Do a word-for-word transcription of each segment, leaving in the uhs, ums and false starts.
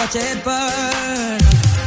watch it burn.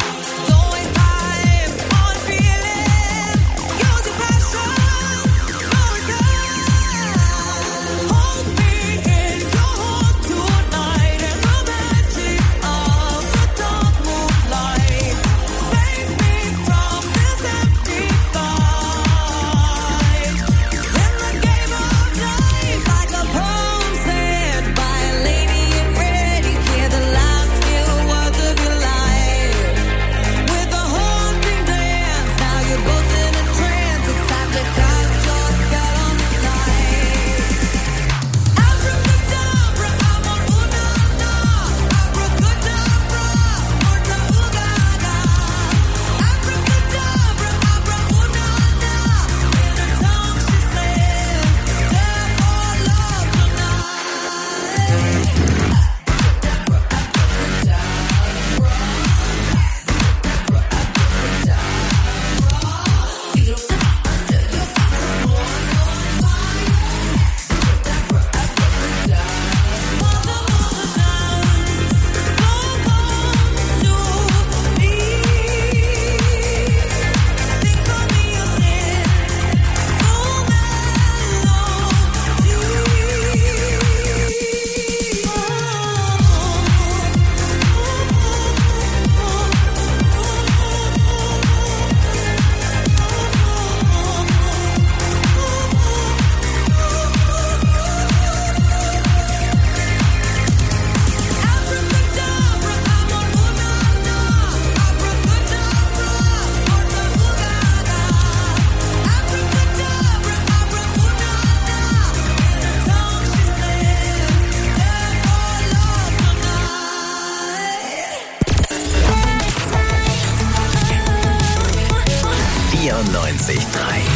vierundneunzig Komma drei.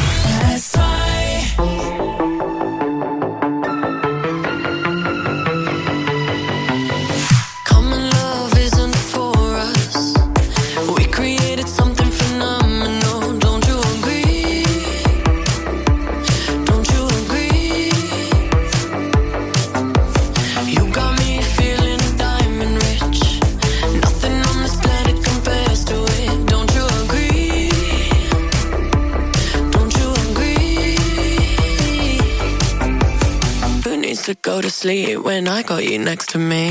To go to sleep when I got you next to me.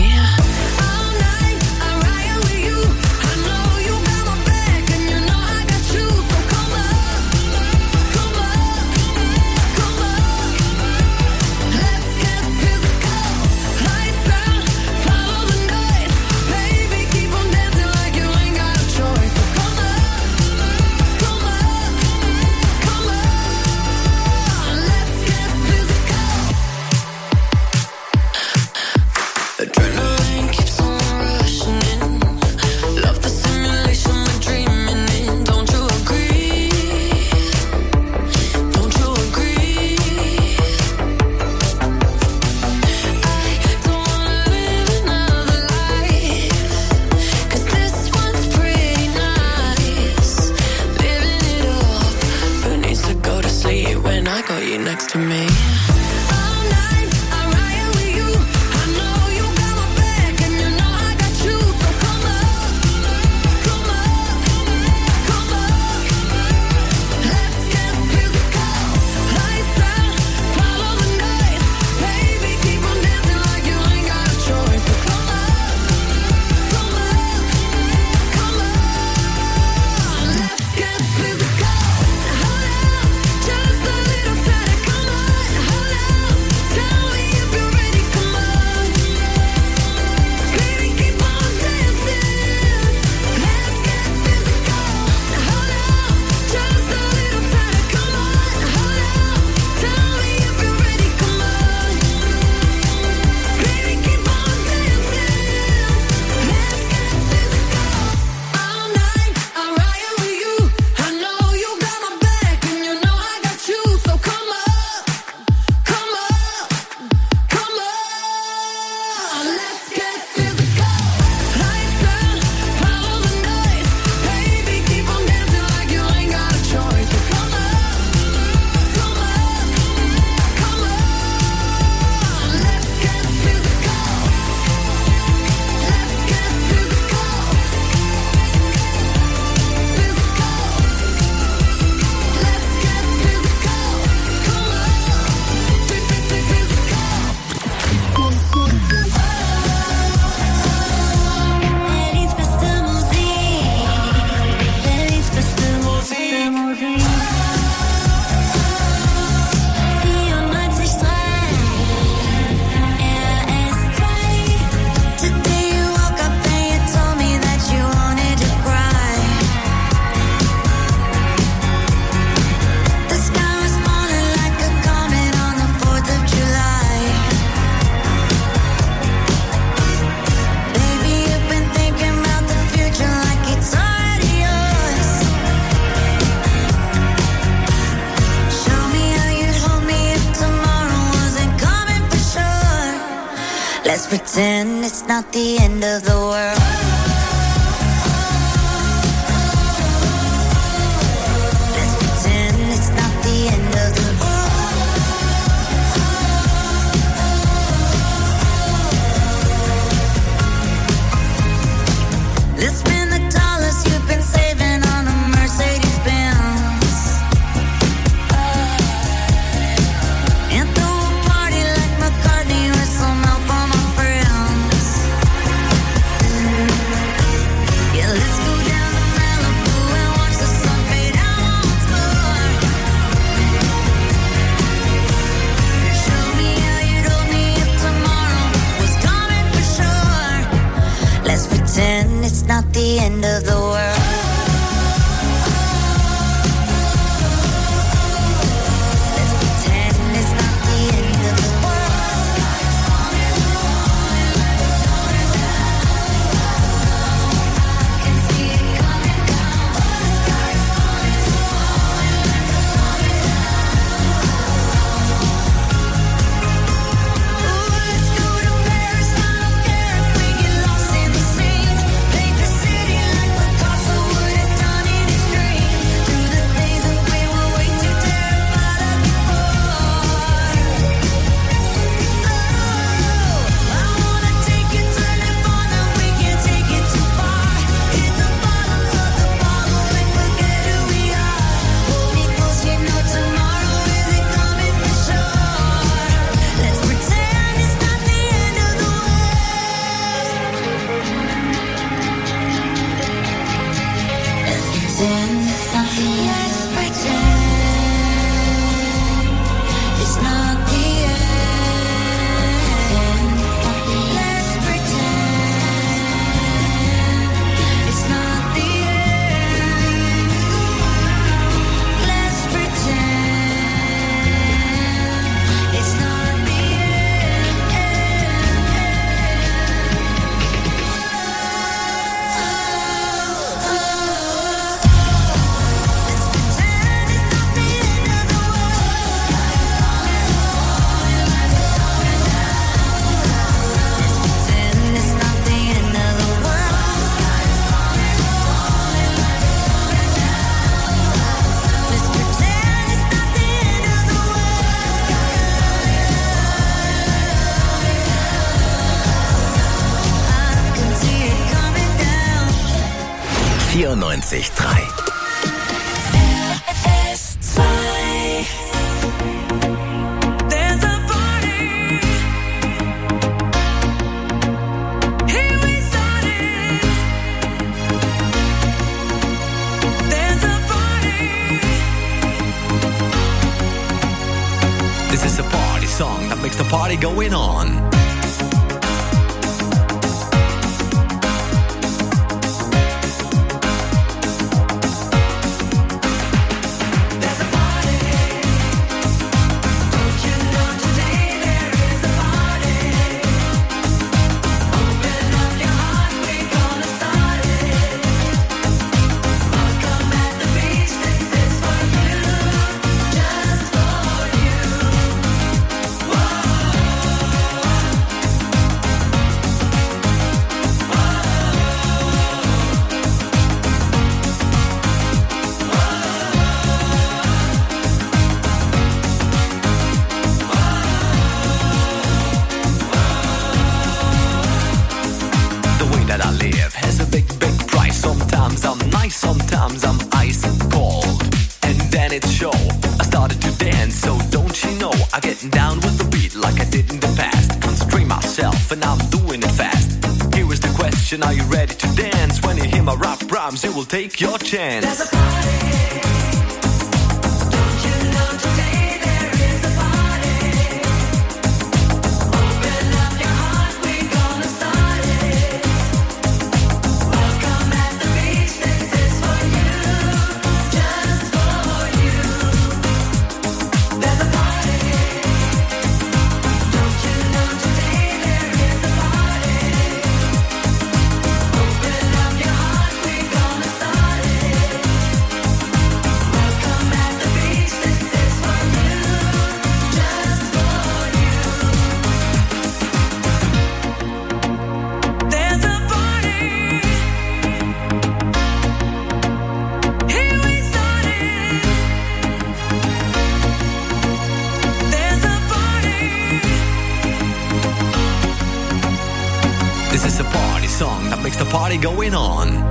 Next to me. Just a little time, come on. pretend it's not the end of the world. Let's pretend it's not the end of the world. Let's spend the dollars you've been saving on a Mercedes Benz. It's not the end of the world. Let's pretend it's not the end of the world. I can see it coming down. The sky is falling, falling, falling down. Ooh, let's go to Paris. I don't care if we get lost in the sea. vierundneunzig Komma drei. R S zwei. There's a party. Here we started. There's a party. This is a party song that makes the party going on. Sometimes I'm ice cold, and then it's show. I started to dance, so don't you know? I get down with the beat like I did in the past. Constrain myself, and I'm doing it fast. Here is the question: are you ready to dance? When you hear my rap rhymes, you will take your chance. There's a party. Don't you know today there is a party? Open up your heart, we're gonna start it. Welcome at the beach, this is for you, just for you. There's a party. Don't you know today there is a party? Open up your heart, we're gonna start it. going on.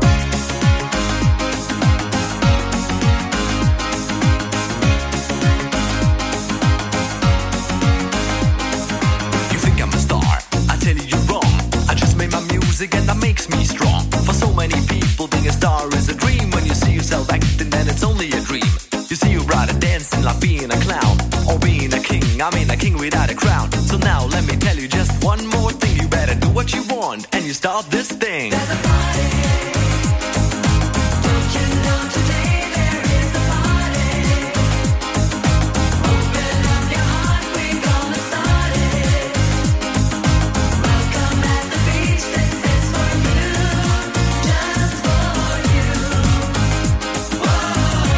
And that makes me strong. For so many people, being a star is a dream. When you see yourself acting, then it's only a dream. You see your brother dancing like being a clown, or being a king. I mean a king without a crown. So now let me tell you just one more thing. You better do what you want, and you start this thing. There's a party. Don't you know today there is a party? Open up your heart, we're gonna start it. Welcome at the beach, this is for you, just for you. Whoa,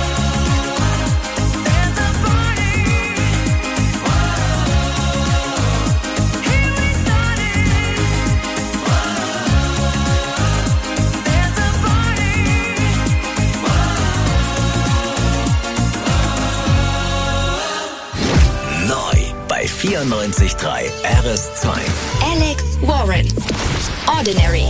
there's a party. Whoa, here we started. Whoa, there's a party. Neu bei vierundneunzig Komma drei R S zwei. Alex Warren. Ordinary.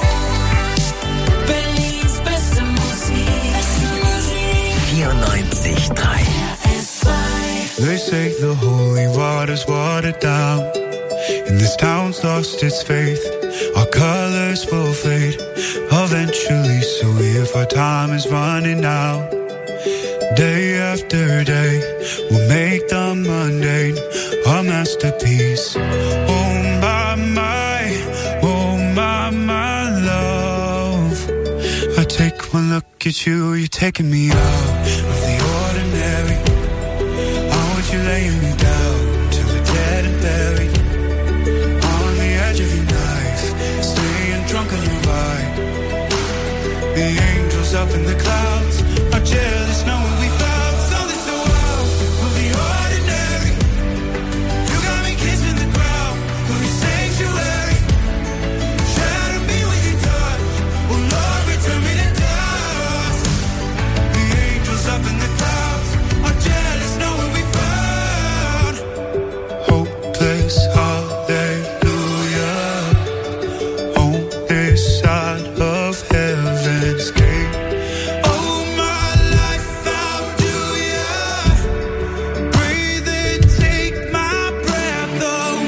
Berlin's beste Musik. vierundneunzig Komma drei. They say the holy water's watered down, and this town's lost its faith. Our colors will fade eventually, so if our time is running out, day after day, we'll make the mundane a masterpiece. Oh my, my, oh my, my love. I take one look at you, you're taking me out of the ordinary. I want you laying me down till we're dead and buried. On the edge of your knife, staying drunk on your vine. The angels up in the clouds are jealous knowing we found something so out of the ordinary. You got me kissing the ground of your sanctuary. Shatter me with your touch, oh Lord, return me to dust. The angels up in the clouds are jealous knowing we found hopeless hallelujah on this side of heaven's gate. Oh my life, how do ya breathe and take my breath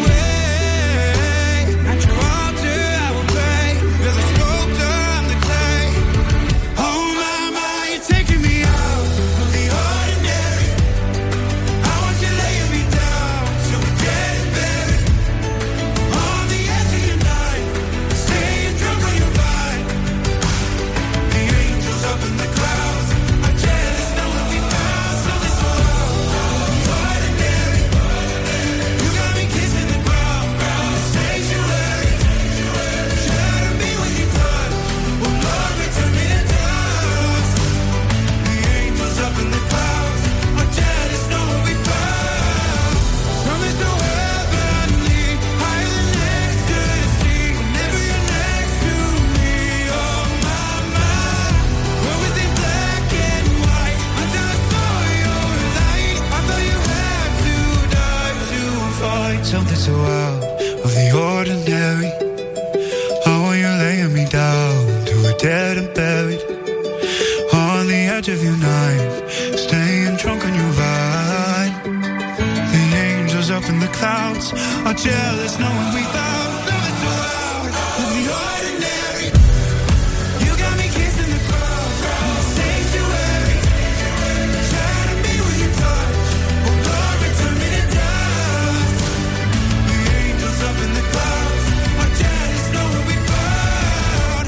away? At your altar I will pray. You're the sculptor, I'm the clay. Oh my, my, you're taking me out of the ordinary. I want you laying me down till we're dead and buried. On the edge of your knife, staying drunk on your vine. The angels up in the clouds are jealous knowing we found something so out of the ordinary. You got me kissing the ground of your sanctuary. Shatter me with your touch, oh Lord, return me to dust. The angels up in the clouds are jealous knowing we found something so heavenly, higher than ecstasy. Whenever you're next to me, oh my, my. What was in black and white until I saw your light? I thought you had to die to find something so out of the ordinary. I want you laying me down till we're dead and buried. On the edge of your knife, staying drunk on your vine. The angels up in the clouds are jealous knowing we found something so out of the ordinary. You got me kissing the ground of your sanctuary. Shatter me with your touch, oh Lord, return me to dust. The angels up in the clouds are jealous knowing we found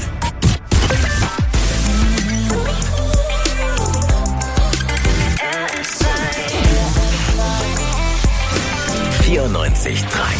vierundneunzig Komma drei.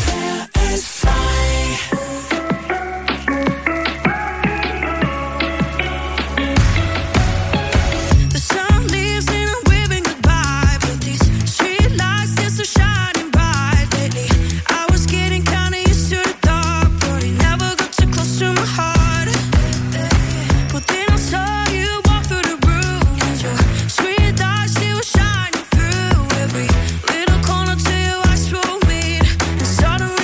The sun leaves and I'm waving goodbye, but these street lights they're so shining bright lately. I was getting kinda used to the dark, but it never got too close to my heart. But then I saw you walk through the room, and your sweet eyes they were shining through every little corner till your eyes were meet, and suddenly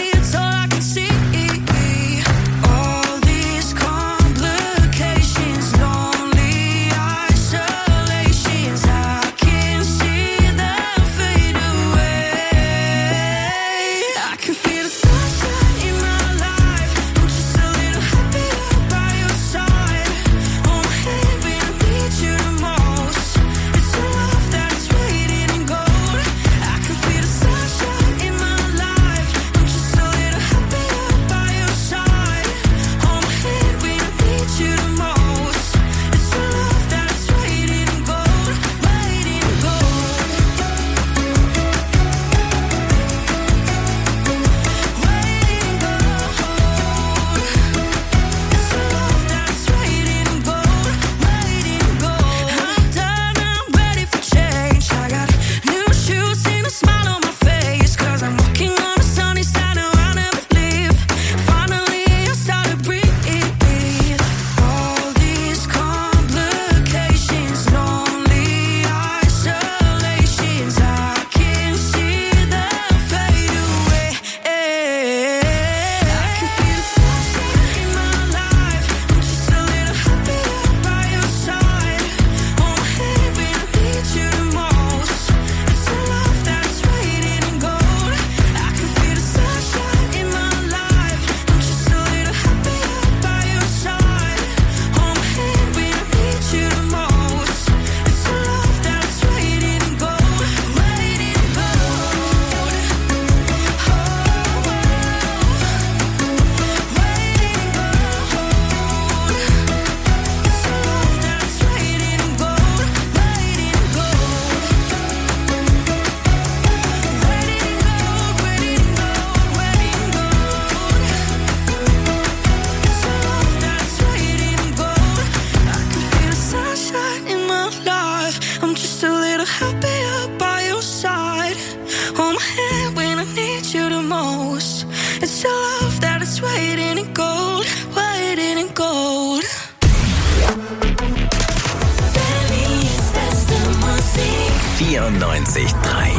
vierundneunzig Komma drei.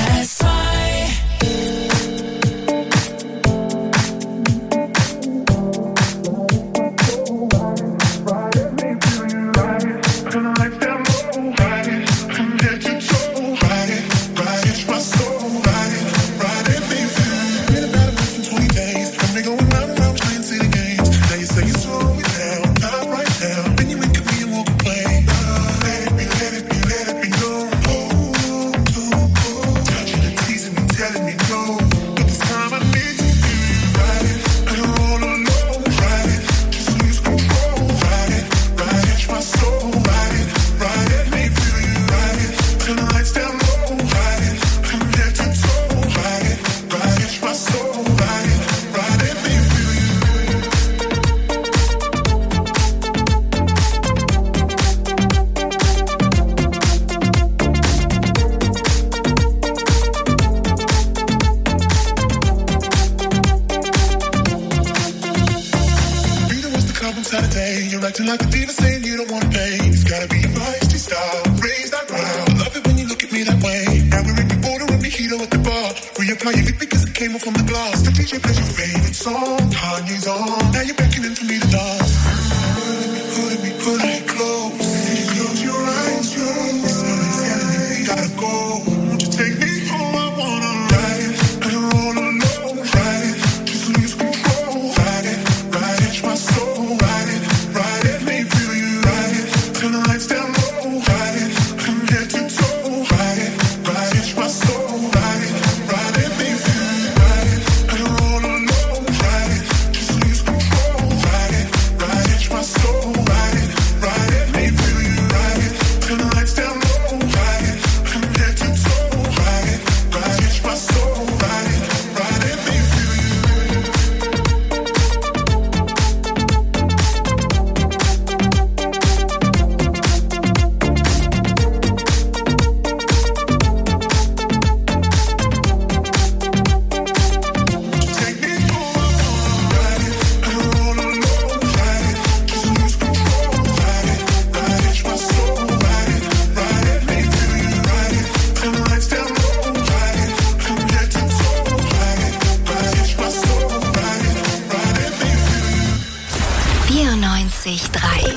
vierundneunzig Komma drei.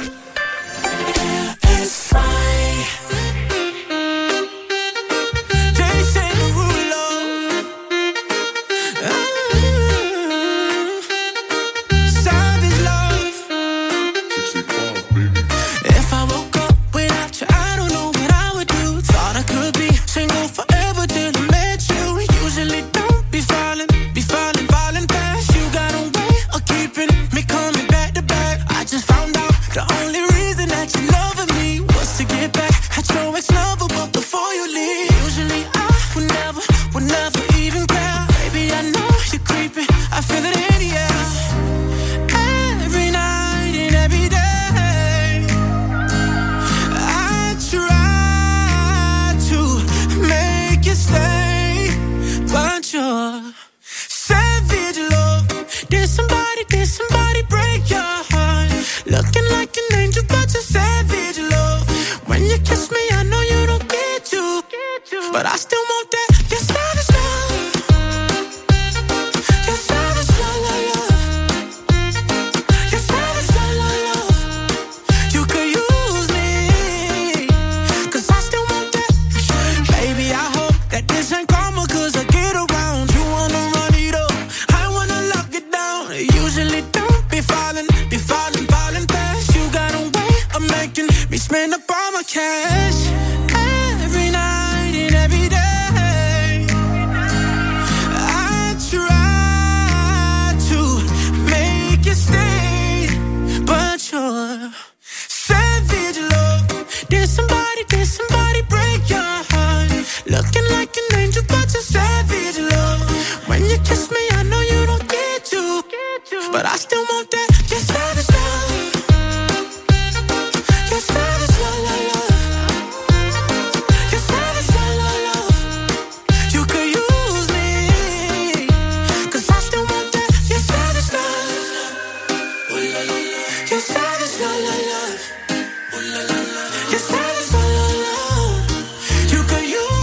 You could use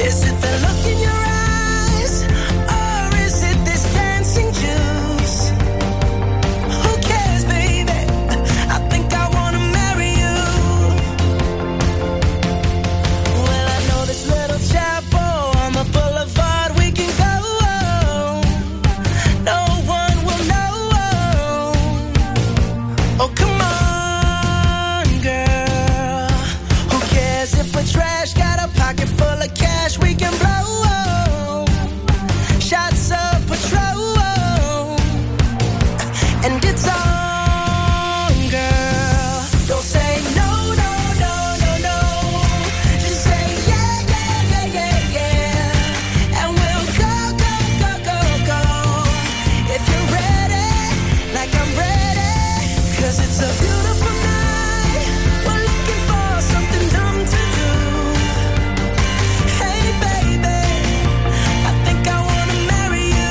Is it the look in your eyes, or is it this dancing juice? Who cares, baby? I think I wanna marry you. Well, I know this little chapel on the boulevard we can go. No one will know. Oh, come on, girl. Who cares if we're trash? Got a pocket full of cash we can blow. Shots of Patrol. And it's on, girl. Don't say no, no, no, no, no. Just say yeah, yeah, yeah, yeah, yeah. And we'll go, go, go, go, go. If you're ready, like I'm ready. 'Cause it's a beautiful night. We're looking for something dumb to do. Hey, baby, I think I wanna marry you.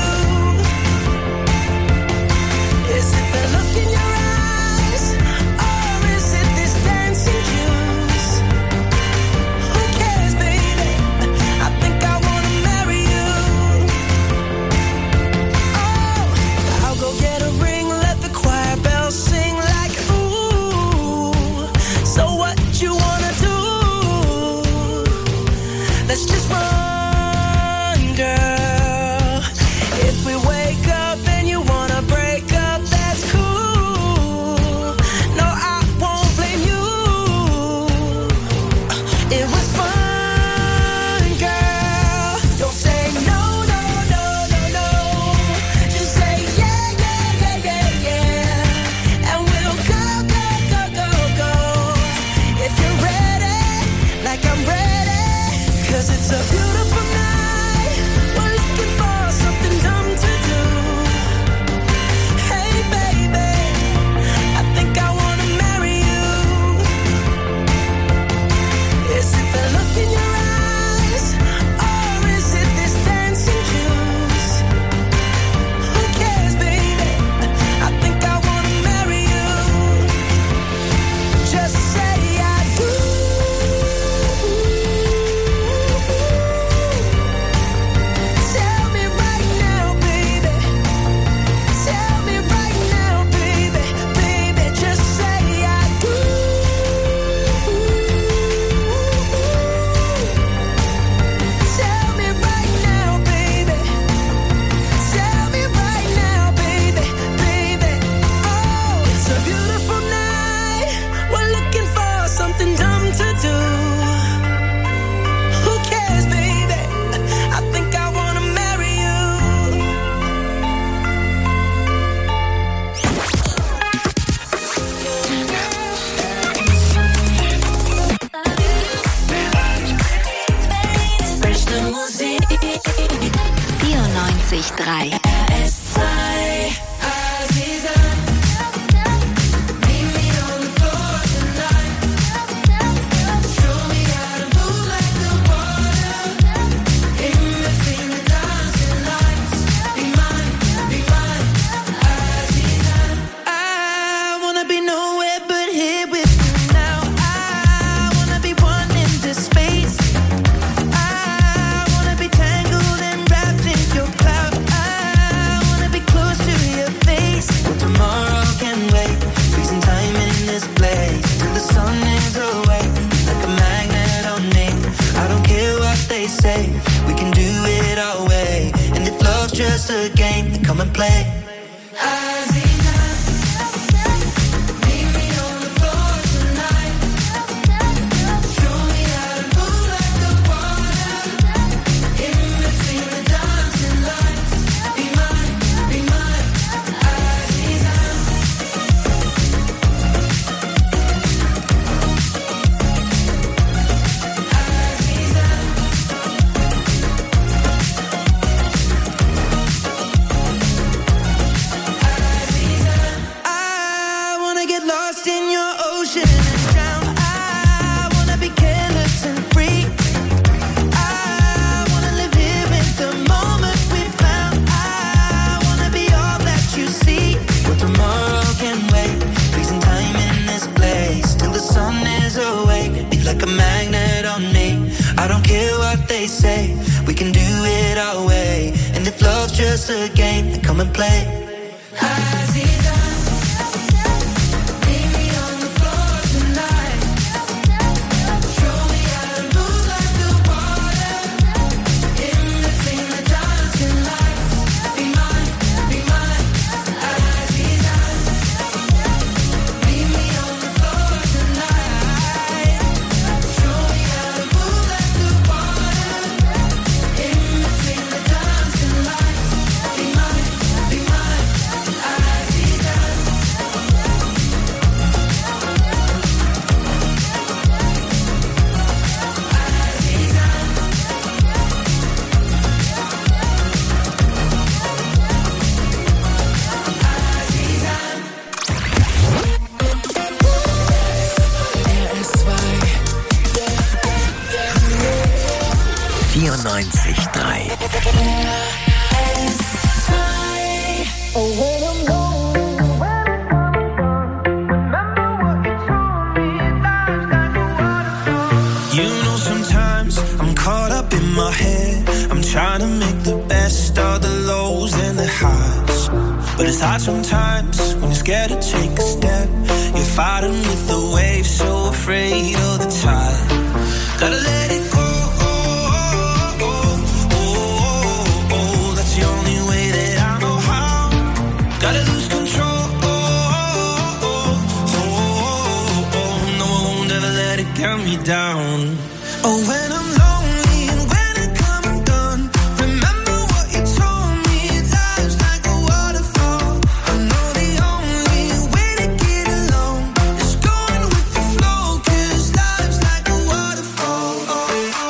Is it the look in your eyes, or is it this dancing juice? Who cares, baby? I think I wanna marry you. Oh, I'll go get a ring, let the choir bells sing like ooh. So what you wanna do? Let's just run, girl. If we wake up and you wanna break up, that's cool. No, I won't blame you. It was fun, girl. Don't say no, no, no, no, no. Just say yeah, yeah, yeah, yeah, yeah. And we'll go, go, go, go, go. If you're ready, like I'm ready. 'Cause it's a beautiful night. We're looking for something dumb to do. Hey, baby, I think I wanna marry you. Is it the look in your eyes, or is it this dancing juice? Who cares, baby? I think I wanna marry you. Just say I do. Tell me right now, baby. Tell me right now, baby. Baby, just say I do. Tell me right now, baby. Tell me right now, baby. Baby, oh, it's a beautiful night. We're looking for something dumb to do. Who cares, baby? I think I wanna marry you. vierundneunzig Komma drei. I wanna be nowhere but here with you now. I wanna be one in this space. I wanna be tangled and wrapped in your cloud. I wanna be close to your face. Tomorrow can wait. Freezing time in this place till the sun is away. Like a magnet on me. I don't care what they say. We can do it our way. And if love's just a game, then come and play. say we can do it our way. And if love's just a game, then come and play. vierundneunzig Komma drei. You know, sometimes I'm caught up in my head. I'm trying to make the best of the lows and the highs. But it's hard sometimes when you're scared to take a step. You're fighting with the waves, so afraid of the tide. Gotta let it go. Gotta lose control. Oh, oh, oh, oh, no, I won't ever let it get me down. Oh, when I'm lonely and when I come undone, remember what you told me. Life's like a waterfall. I know the only way to get along is going with the flow, 'cause life's like a waterfall. Oh, oh.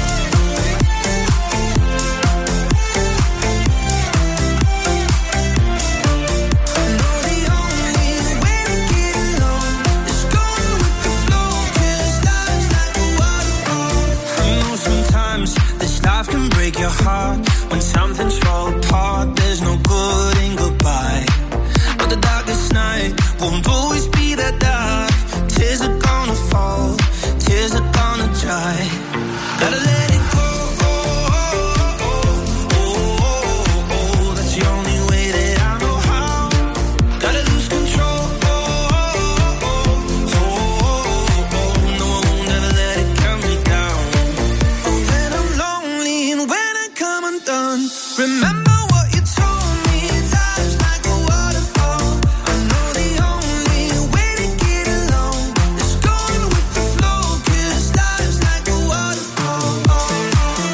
Your heart when something's fall apart. There's no good in goodbye, but the darkest night won't always be that dark. Tears are gonna fall, tears are gonna dry. Gotta let it go. Oh, oh, oh, oh, oh, that's the only way that I know how. Gotta lose control. Oh, oh, oh, oh, oh, no, I won't ever let it get me down. Oh, when I'm lonely and when remember what you told me. Life's like a waterfall. I know the only way to get along is going with the flow, 'cause life's like a waterfall. Oh, oh.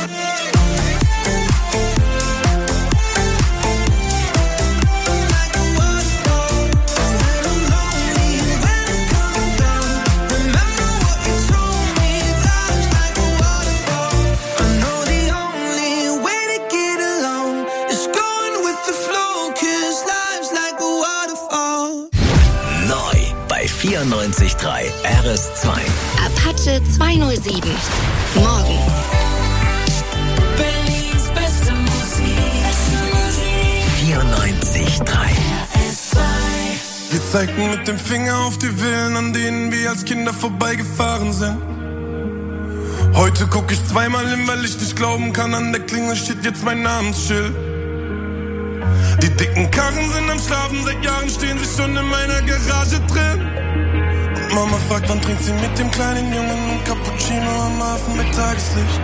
Like a waterfall. When I'm lonely and when I'm coming down, remember what you told me. Life's like a waterfall. I know the only way to get along is going with the flow, 'cause life's like a waterfall. Neu bei vierundneunzig Komma drei R S zwei. Apache zweihundertsieben. Morgen. Berlins beste Musik. vierundneunzig Komma drei. Wir zeigten mit dem Finger auf die Villen, an denen wir als Kinder vorbeigefahren sind. Heute guck ich zweimal hin, weil ich nicht glauben kann, an der Klingel steht jetzt mein Namensschild. Die dicken Karren sind am Schlafen, seit Jahren stehen sie schon in meiner Garage drin. Und Mama fragt, wann trinkt sie mit dem kleinen Jungen ein Cappuccino am Hafen mit Tageslicht.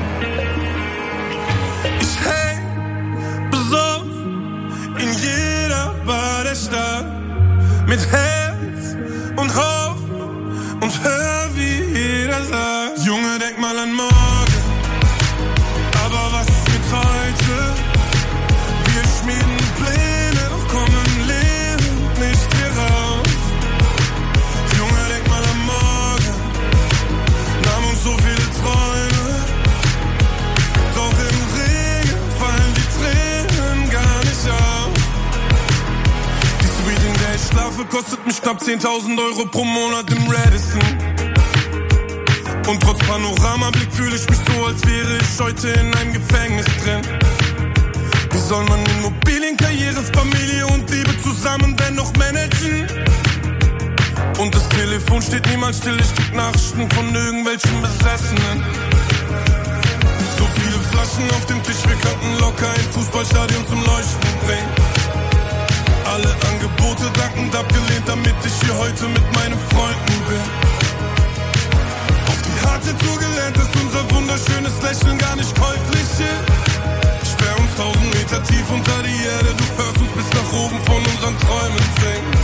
Ich häng besoffen in jeder Bar der Stadt, mit Herz und Hoffnung und hör, wie jeder sagt: Junge, denk mal an morgen, aber was ist mit heute? Wir schmieden Pläne, doch kommen lebend nicht hier raus. Junge, denk mal an morgen, nahm uns so viele Träume, doch im Regen fallen die Tränen gar nicht auf. Die Suite, in der ich schlafe, kostet mich knapp zehntausend Euro pro Monat im Radisson. Und trotz Panoramablick fühle ich mich so, als wäre ich heute in einem Gefängnis drin. Wie soll man Immobilien, Karriere, Familie und Liebe zusammen dennoch managen? Und das Telefon steht niemals still, ich krieg Nachrichten von irgendwelchen Besessenen. So viele Flaschen Flaschen auf dem Tisch, wir könnten locker ein Fußballstadion zum Leuchten bringen. Alle Angebote dankend abgelehnt, damit ich hier heute mit meinen Freunden bin. Auf die harte Tour gelernt, dass unser wunderschönes Lächeln gar nicht käuflich ist. Sperr uns tausend Meter tief unter die Erde, du hörst uns bis nach oben von unseren Träumen singen.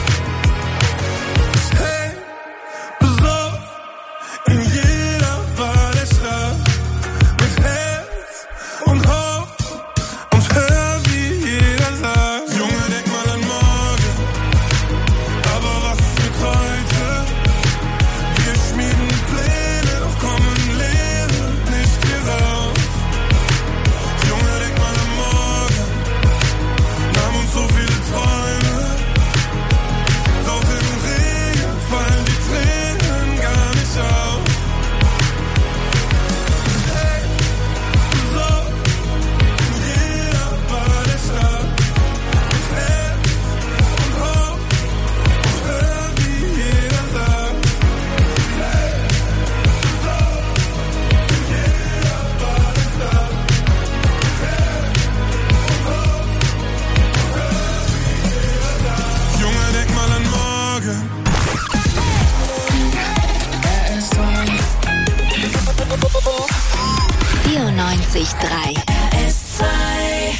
Hey, besoffen in jeder Bar der Stadt, mit Herz und Hoffnung und hör, wie jeder sagt: Junge, denk mal an morgen, aber was ist mit heute? Wir schmieden Pläne, doch kommen Leere nicht hier raus. Junge, denk mal an morgen, nahm uns so viele Träume, doch im Regen fallen die Tränen gar nicht auf. Hey, so in jeder Bar der Stadt, mit Herz und Hoffnung und hör, wie jeder sagt. Hey, so in jeder Bar der Stadt, mit Herz und Hoffnung und hör, wie jeder sagt. Junge, denk mal an morgen. vierundneunzig Komma drei. R S zwei.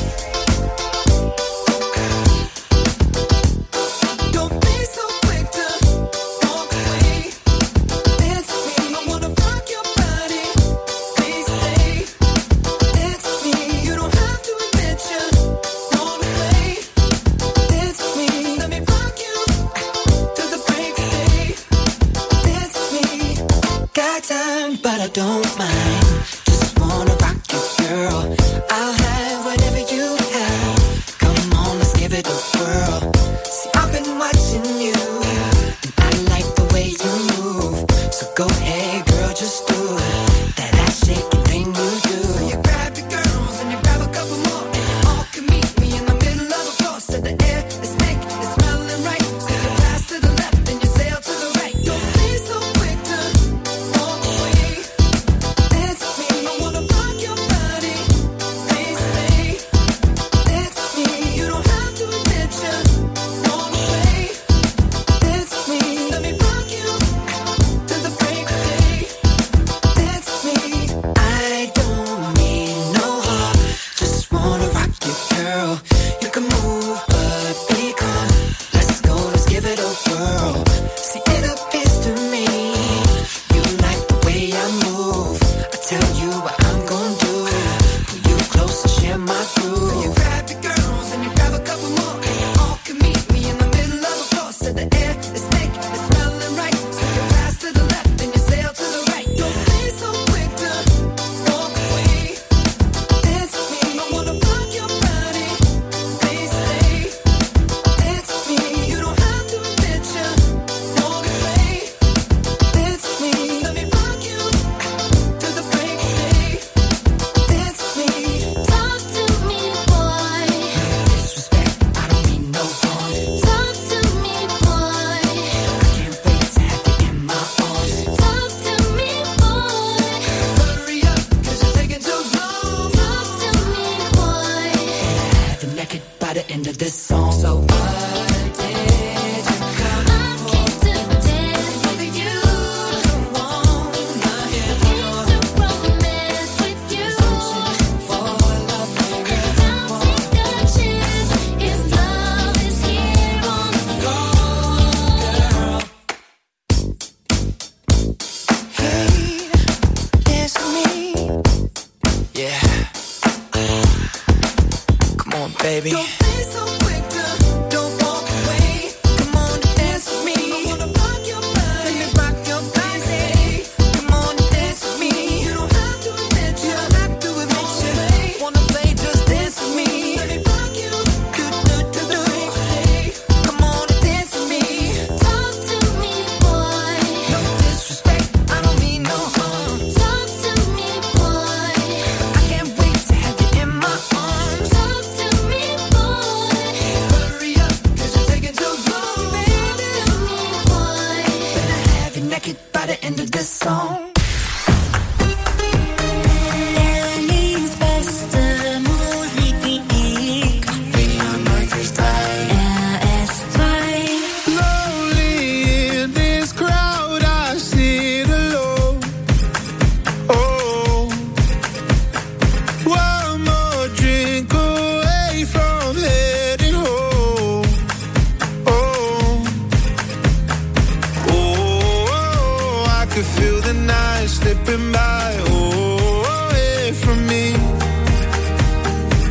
Don't be so quick to walk away. Dance with me, I wanna rock your body. Please stay. Dance with me, you don't have to admit you wanna play. Dance with me, let me rock you till the break of day. Dance with me, got time, but I don't mind. Just wanna rock you, girl. I'll have whatever you have. Come on, let's give it a whirl. See, I've been watching you, and I like the way you move. So go ahead, girl, just do that ass shaking thing you do. So you grab your girls and you grab a couple more, and you all can meet me in the middle of the floor. So the air is thick, it's smelling right. So you pass to the left and you sail to the right. Don't be so quick to walk away. Dance with me, I wanna rock your body. Please stay. Dance with me, you don't have to admit you wanna play. Dance with me, let me rock you till the break of day. Dance with me, I don't mean no harm. Just wanna rock you, girl. You can move, but be calm. Let's go, let's give it a whirl. See, it appears to me you like the way I move. I tell you what I'm gonna do. Pull you close and share my groove. So you grab your girls and you grab a couple more, and you all can meet me in the middle of the floor. So the air is thick, it's smelling right. So you pass to the left and you sail to the right. Don't be so quick to walk away. Dance with me, I wanna rock your body. Please stay. Dance with me, you don't have to admit you wanna play. Dance with me, let me rock you till the break of day. Dance with me, Talk to me, boy. disrespect, I don't mean no harm. Talk to me, boy. I can't wait to have you in my arms. Talk to me, boy. Hurry up, cause you're taking too long. Talk to me, boy. Have you naked by the end of this song. So what did you come I came to dance with you. on? My head Came to romance with you. for love, baby. Now take a chance if love is here on the floor. Hey, dance with me. Yeah. Come on, baby. Don't be so quick to don't walk away. Come on, dance with me. I wanna rock your body. Let me rock your body. Come on, dance with me. You don't have to admit you. Don't have to admit you. Wanna play? Just dance with me. Let me rock you. Do do do do. Come on, dance with me. Talk to me, boy. No disrespect, I don't mean no harm. Talk to me, boy. I can't wait to have you in my arms. Talk to me, boy.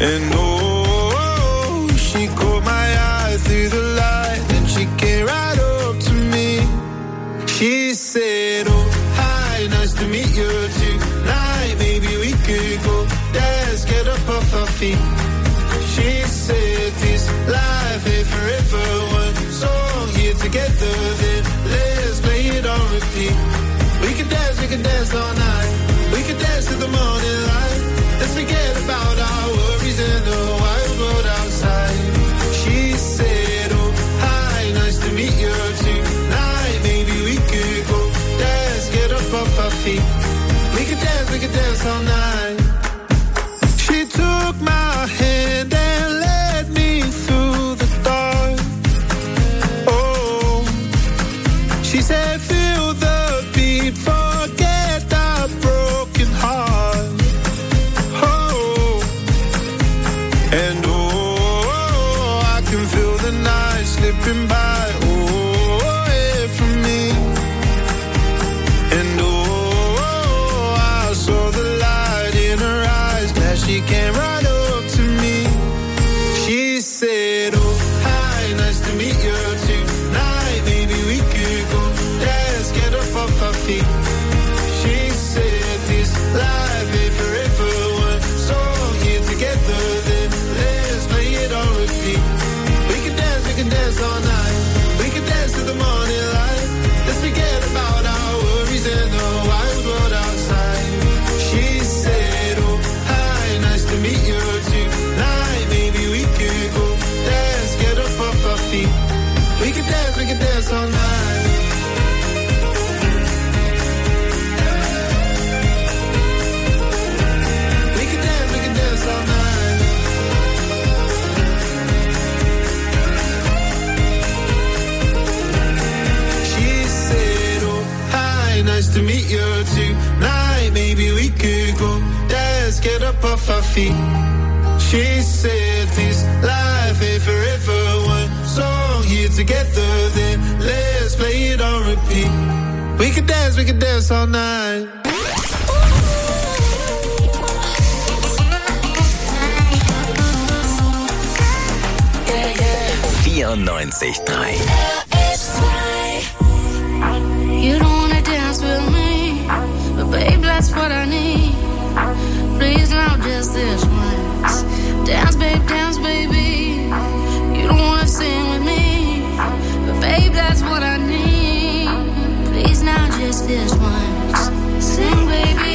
And oh, she caught my eye through the light, and she came right up to me. She said, oh, hi, nice to meet you tonight. Maybe we could go dance, get up off our feet. She said, this life ain't forever. One song here together, then let's play it on repeat. We can dance, we can dance all night. We can dance till the morning light. Let's forget about our worries in the wild world outside. She said, oh, hi, nice to meet you tonight. Maybe we could go dance, get up off our feet. We could dance, we could dance all night. She took my hand and led me through the dark. Oh, she said, feel the beat, forget the broken heart. Oh, and oh, I can feel the night slipping by. Oh, away from me. And oh, I saw the light in her eyes. Glad she came right up to me. She said, oh, hi, nice to meet you tonight. Maybe we could go dance, get up off our feet. She said, this life ain't forever. One song here together, then let's play it on repeat. We can dance, we can dance all night. We can dance till the morning light. Let's forget about our worries and the wild world outside. She said, oh, hi, nice to meet you tonight. Maybe we could go dance, get up off our feet. We can dance, we can dance all night. We can dance, we can dance all night. She said, oh, hi, nice to meet you tonight. Maybe we could go dance, get up off our feet. She said, this life ain't forever. One song here together, then let's play it on repeat. We could dance, we could dance all night. vierundneunzig Komma drei. You don't wanna dance with me, but babe, that's what I need. Please now, just this once. Dance, babe, dance, baby. You don't wanna sing with me, but babe, that's what I need. Please now, just this once. Sing, baby.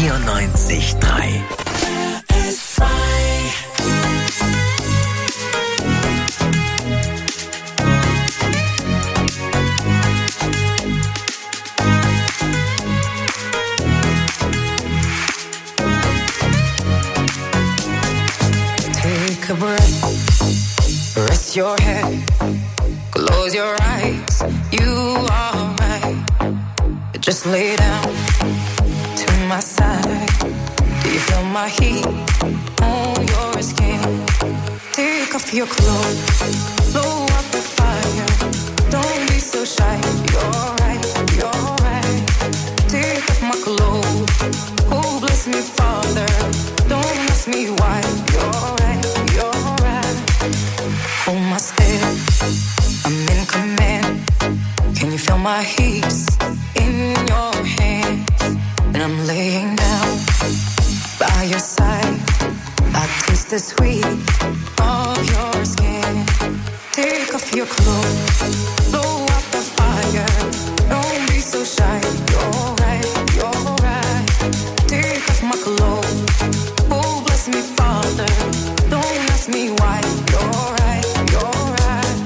vierundneunzig Komma drei. Take a breath, rest your head, close your eyes, you are right. Just lay down to my side. Do you feel my heat on your skin? Take off your clothes, blow up the fire. Don't be so shy, you're right, you're right. Take off my clothes, oh bless me Father. Don't ask me why, you're right, you're right. Hold my step, I'm in command. Can you feel my heat in your hands? And I'm laying down by your side. I taste the sweet of your skin. Take off your clothes, blow out the fire. Don't be so shy, you're right, you're right. Take off my clothes, oh bless me Father. Don't ask me why, you're right, you're right.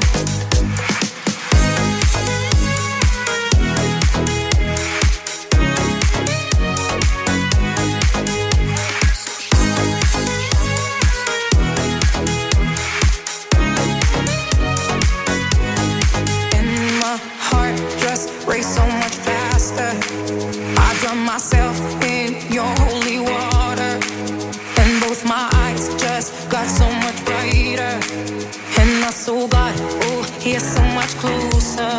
And my heart just race so much faster. I drown myself in your holy water, and both my eyes just got so much brighter. And my soul got, oh, here so much closer.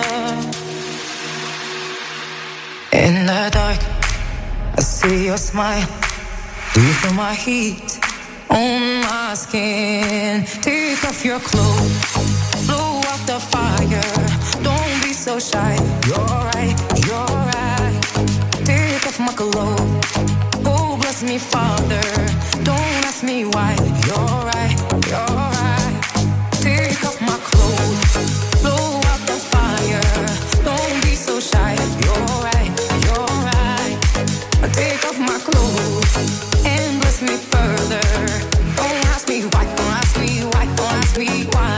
In the dark, I see your smile. Do you feel my heat on my skin? Take off your clothes, blow out the fire. Don't be so shy, you're right, you're right. Take off my clothes, oh bless me Father. Don't ask me why, you're right, you're right. Take off my clothes, blow out the fire. Don't be so shy, you're right, you're right. Take off my clothes and bless me further. Don't ask me why, don't ask me why, don't ask me why.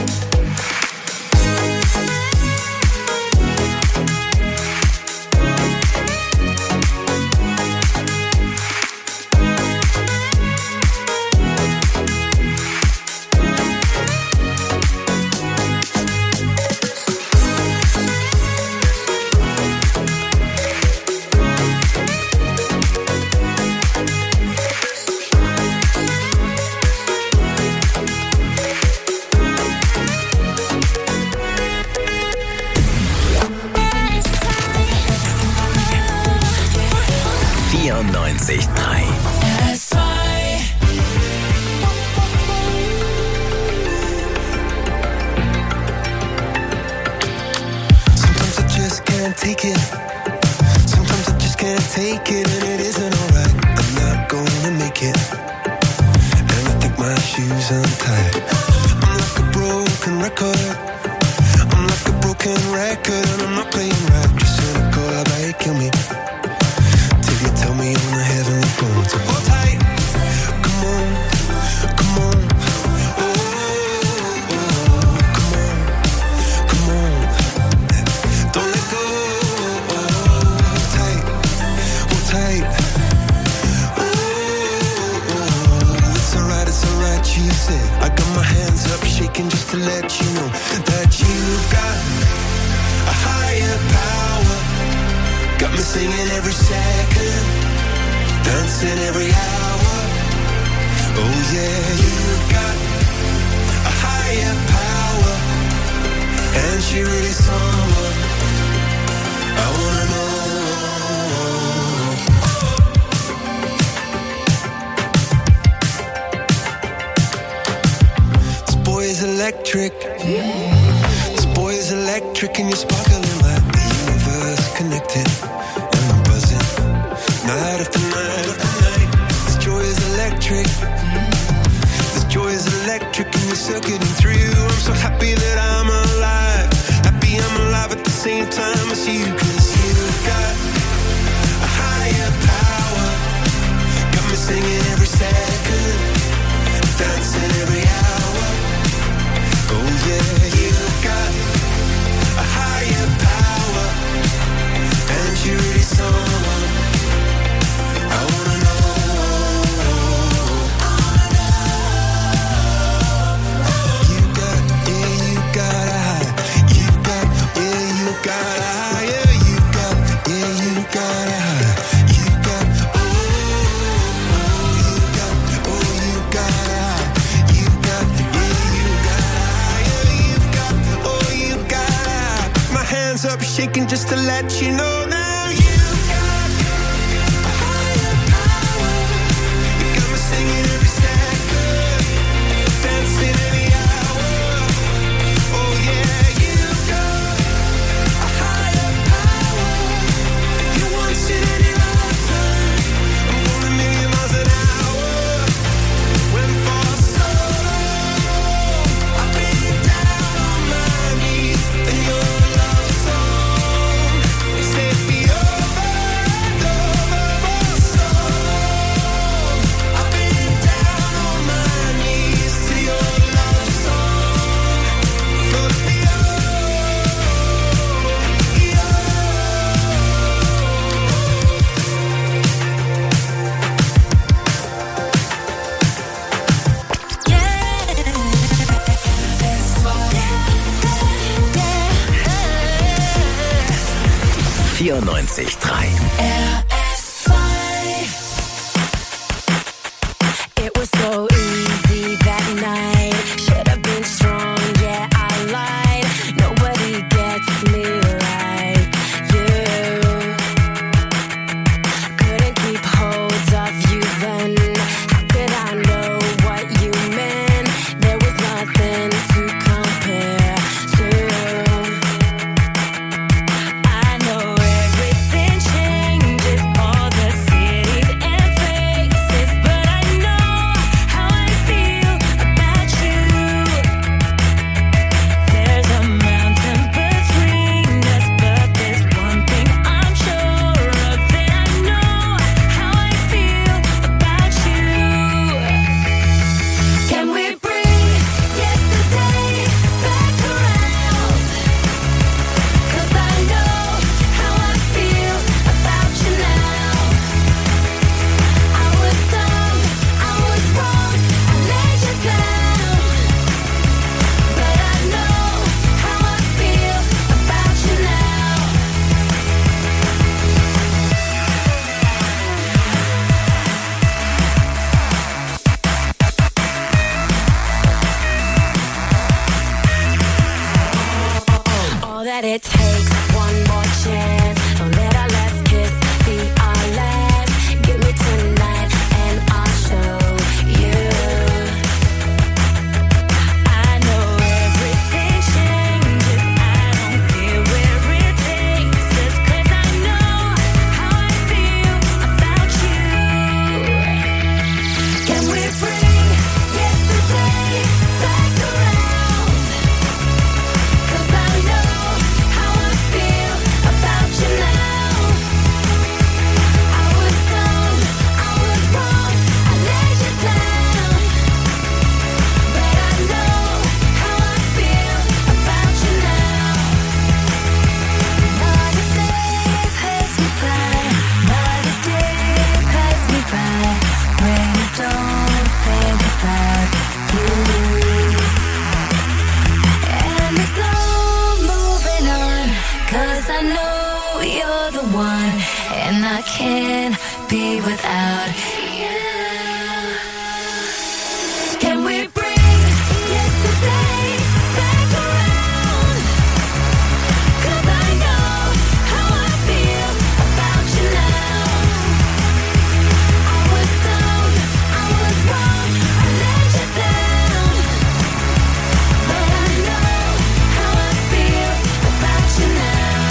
vierundneunzig Komma drei. Sometimes I just can't take it. Sometimes I just can't take it, and it isn't alright. I'm not gonna make it, and I think my shoes untied. I'm like a broken record. I'm like a broken record, and I'm not playing right. Just cynical, how about you kill me? Till you tell me on the heavenly phone to hold tight. Come on, come on. Oh, oh, come on, come on. Don't let go. Hold tight, hold tight. Oh, oh, it's alright, it's alright, you said. I got my hands up shaking just to let you know that you've got a higher power. Got me singing every second, dancing every hour. Oh yeah, you've got a higher power, and she really someone I wanna know. This boy is electric. This boy is electric, and you're sparkling like the universe connected. Night after night after night, this joy is electric. This joy is electric, and you're circuiting through. I'm so happy that I'm alive. Happy I'm alive at the same time as you, 'cause you've got a higher power. just to let you know now you've got a higher power. You got me singing every second, dancing every hour. Oh yeah, you've got a higher power. You once in any lifetime. I'm going a million miles an hour. Went for so long, I've been down on my knees in your love song. You set me over and over for so long. I've been down on my knees to your love song. Floats me vierundneunzig Komma drei. It was so easy that night. Should have been strong, yeah, I lied. Nobody gets me like you. Couldn't keep hold of you then. How could I know what you meant? There was nothing to compare to. I know everything changes, all the cities and faces, but I know how I feel about you. There's a mountain between us, but there's one thing I'm sure of, that I know how I feel about you. Can we bring yesterday back around? 'Cause I know how I feel about you now. I was dumb, I was wrong, I let you down. But I know how I feel about you now. All that it takes, one more chance. Don't let our last kiss be our last. Give me tonight and I'll show you. I know everything changes, I don't care where it takes us, 'cause I know how I feel about you. Can we bring yesterday back around? 'Cause I know how I feel about you now. I was dumb, I was wrong, I let you down. But I know how I feel about you now. Another day passed me by, another day passed me by, when I don't think about you. And it's slow moving on, 'cause I know you're the one, and I can't be without you. Can we bring yesterday back around? 'Cause I know how I feel about you now. I was dumb, I was wrong, I let you down. But I know how I feel about you now.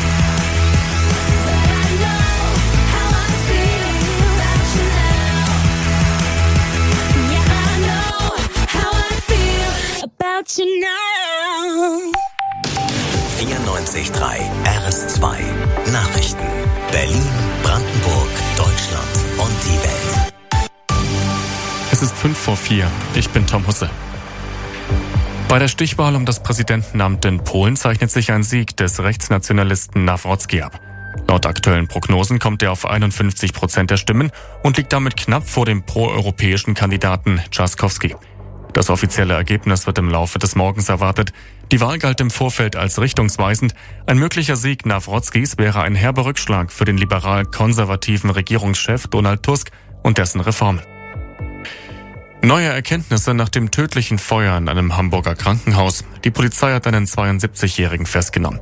But I know how I feel about you now. Yeah, I know how I feel about you now. vierundneunzig Komma drei R S zwei. Nachrichten. Berlin, Brandenburg, Deutschland und die Welt. Es ist fünf vor vier. Ich bin Tom Husse. Bei der Stichwahl um das Präsidentenamt in Polen zeichnet sich ein Sieg des Rechtsnationalisten Nawrocki ab. Laut aktuellen Prognosen kommt er auf einundfünfzig Prozent der Stimmen und liegt damit knapp vor dem proeuropäischen Kandidaten Trzaskowski. Das offizielle Ergebnis wird im Laufe des Morgens erwartet. Die Wahl galt im Vorfeld als richtungsweisend. Ein möglicher Sieg Nawrockis wäre ein herber Rückschlag für den liberal-konservativen Regierungschef Donald Tusk und dessen Reformen. Neue Erkenntnisse nach dem tödlichen Feuer in einem Hamburger Krankenhaus. Die Polizei hat einen zweiundsiebzigjährigen festgenommen.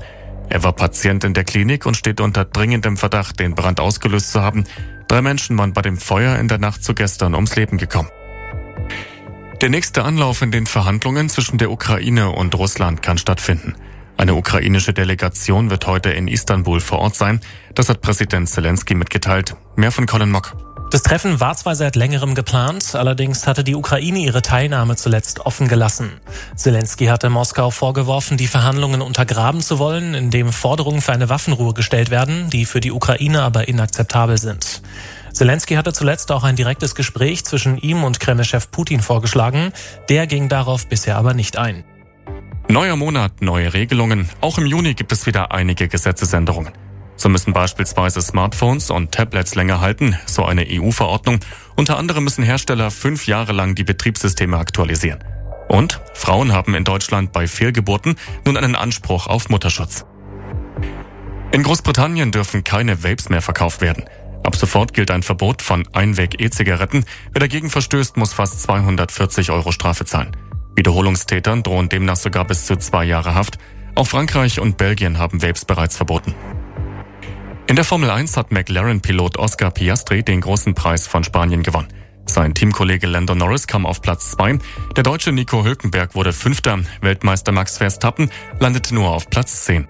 Er war Patient in der Klinik und steht unter dringendem Verdacht, den Brand ausgelöst zu haben. Drei Menschen waren bei dem Feuer in der Nacht zu gestern ums Leben gekommen. Der nächste Anlauf in den Verhandlungen zwischen der Ukraine und Russland kann stattfinden. Eine ukrainische Delegation wird heute in Istanbul vor Ort sein. Das hat Präsident Zelensky mitgeteilt. Mehr von Colin Mock. Das Treffen war zwar seit längerem geplant, allerdings hatte die Ukraine ihre Teilnahme zuletzt offen gelassen. Zelensky hatte Moskau vorgeworfen, die Verhandlungen untergraben zu wollen, indem Forderungen für eine Waffenruhe gestellt werden, die für die Ukraine aber inakzeptabel sind. Zelensky hatte zuletzt auch ein direktes Gespräch zwischen ihm und Kreml-Chef Putin vorgeschlagen. Der ging darauf bisher aber nicht ein. Neuer Monat, neue Regelungen. Auch im Juni gibt es wieder einige Gesetzesänderungen. So müssen beispielsweise Smartphones und Tablets länger halten, so eine E U-Verordnung. Unter anderem müssen Hersteller fünf Jahre lang die Betriebssysteme aktualisieren. Und Frauen haben in Deutschland bei Fehlgeburten nun einen Anspruch auf Mutterschutz. In Großbritannien dürfen keine Vapes mehr verkauft werden. Ab sofort gilt ein Verbot von Einweg-E-Zigaretten. Wer dagegen verstößt, muss fast zweihundertvierzig Euro Strafe zahlen. Wiederholungstätern drohen demnach sogar bis zu zwei Jahre Haft. Auch Frankreich und Belgien haben Vapes bereits verboten. In der Formel eins hat McLaren-Pilot Oscar Piastri den großen Preis von Spanien gewonnen. Sein Teamkollege Lando Norris kam auf Platz zwei. Der Deutsche Nico Hülkenberg wurde Fünfter. Weltmeister Max Verstappen landete nur auf Platz zehn.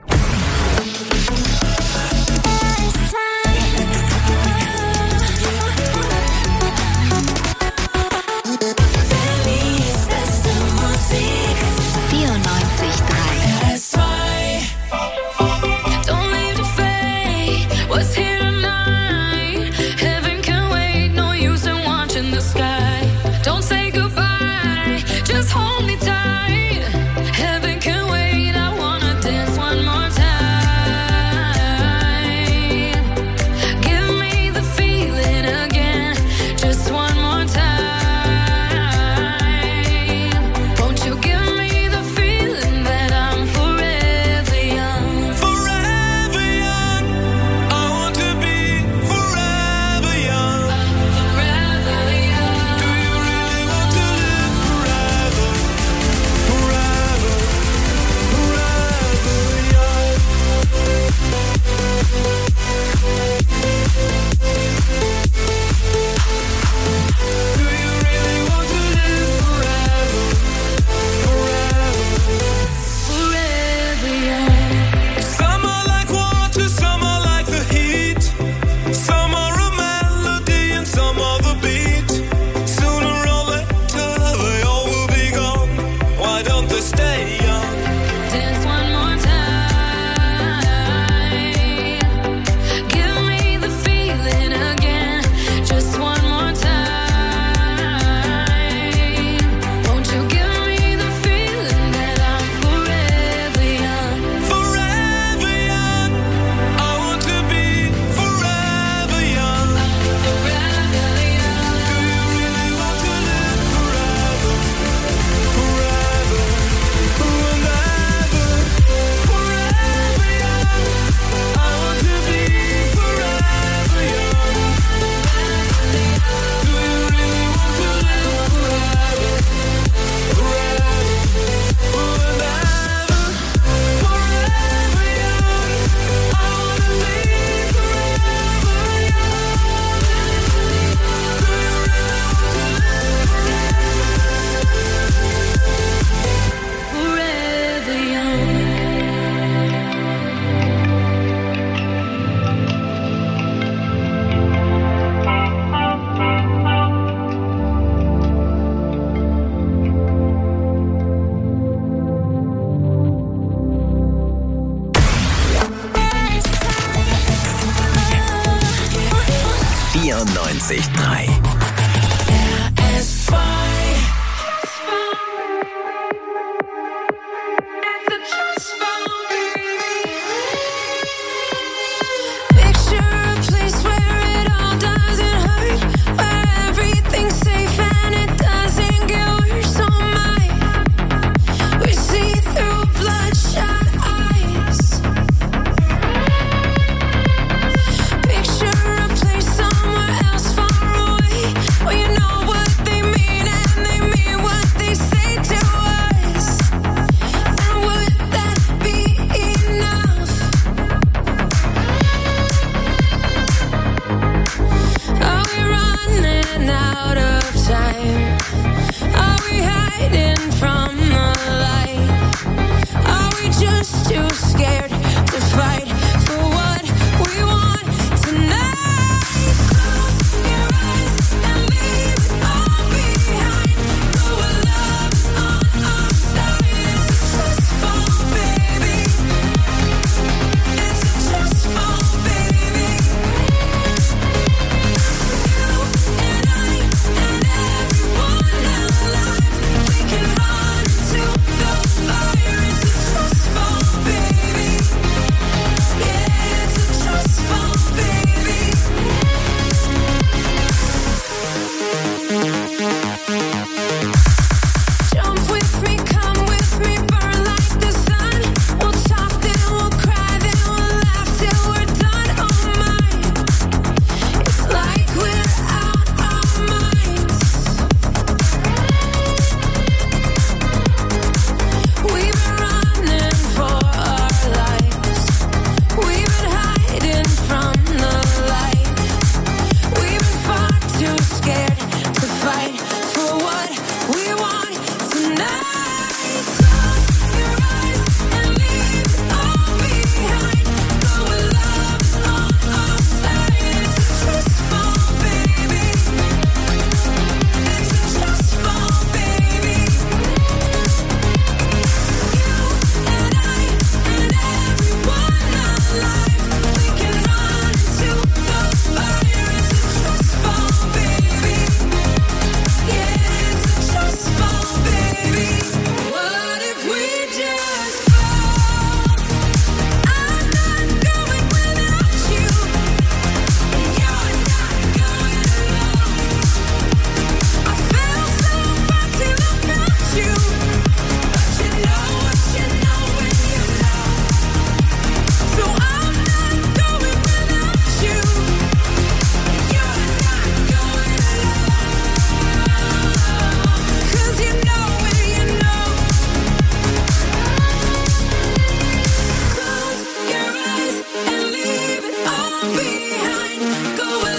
vierundneunzig Komma drei. Picture a place somewhere else far away.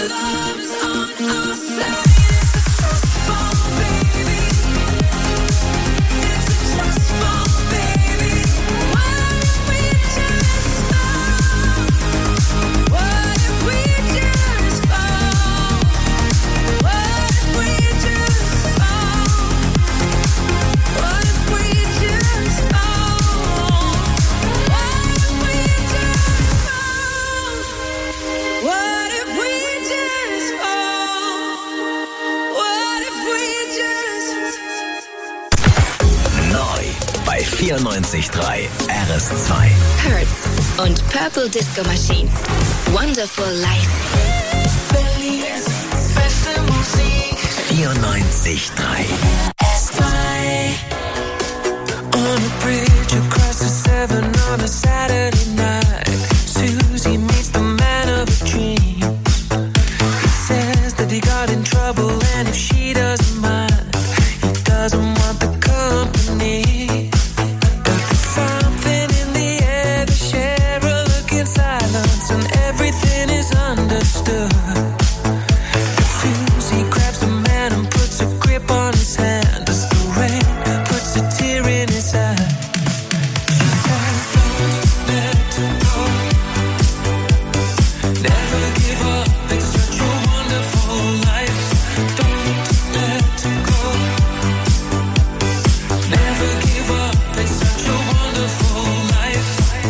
love is on our side. It's a trust fall, baby. It's a trust fall, baby. What if we just fall? What if we just fall? What if we just fall? What if we just fall? What if we just fall? What if we just fall? What if we just Neu bei vierundneunzig Komma drei R S zwei. Hertz und Purple Disco Machine. Wonderful Life. Berlin's beste Musik. vierundneunzig Komma drei. S zwei. On a bridge across the Severn on a Saturday night, Susie meets the man of her dreams. He says that he got in trouble, and if she doesn't mind, he doesn't want the company. But there's something in the air, they share a look in silence, and everything is understood. Susie grabs the man and puts a grip on his hand as the rain puts a tear in his eye. She says, don't let go. Never give up, it's such a wonderful life. Don't let go. Never give up, it's such a wonderful life.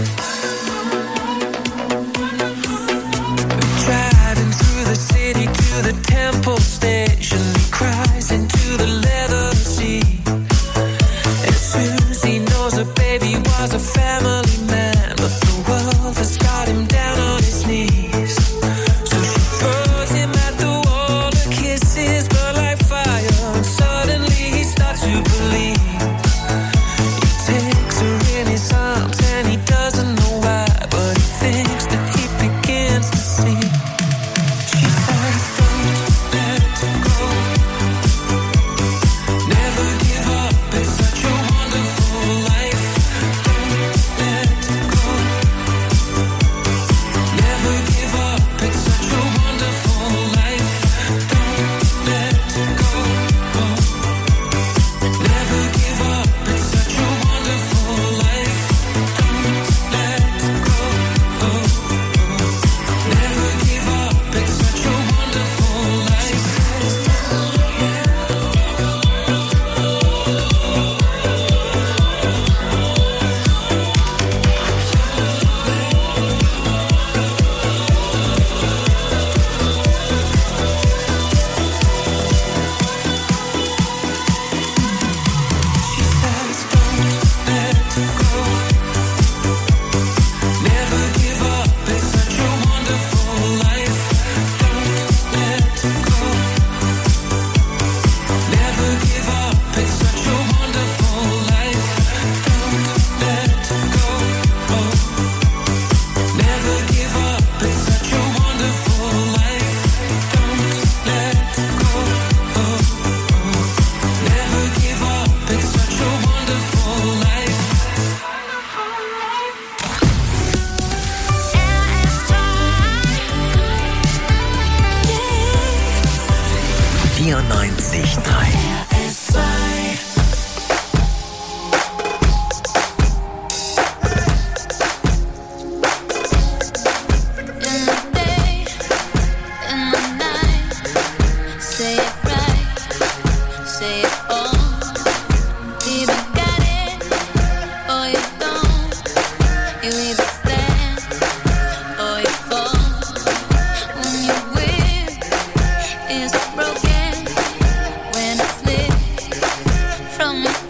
Driving through the city to the Temple Station, he cries into the leather seat. And Susie knows her baby was a family man, but the world has got him down on his knees. So she throws him at the wall, her kisses burn like fire, and suddenly he starts to believe. He takes her in his arms and he doesn't know why, but he thinks that he begins to see. She says, don't let go. Never give up, it's such a wonderful life. Don't let go. Never give up, it's such a wonderful life. Don't let go. Never give up, it's such a wonderful life. Don't let go. Never give up, it's such a wonderful life. She says, don't let go. Never give up, it's such a wonderful life. Don't let go. Never give up, it's such a wonderful life. Don't let go. Never give up, it's such a wonderful life. Don't let go. Never give up, it's such a wonderful life. vierundneunzig Komma drei. S zwei. In the day, in the night, say it right, say it all. Either got it or you don't. You either stand or you fall. When your will is broken, when it's lit from your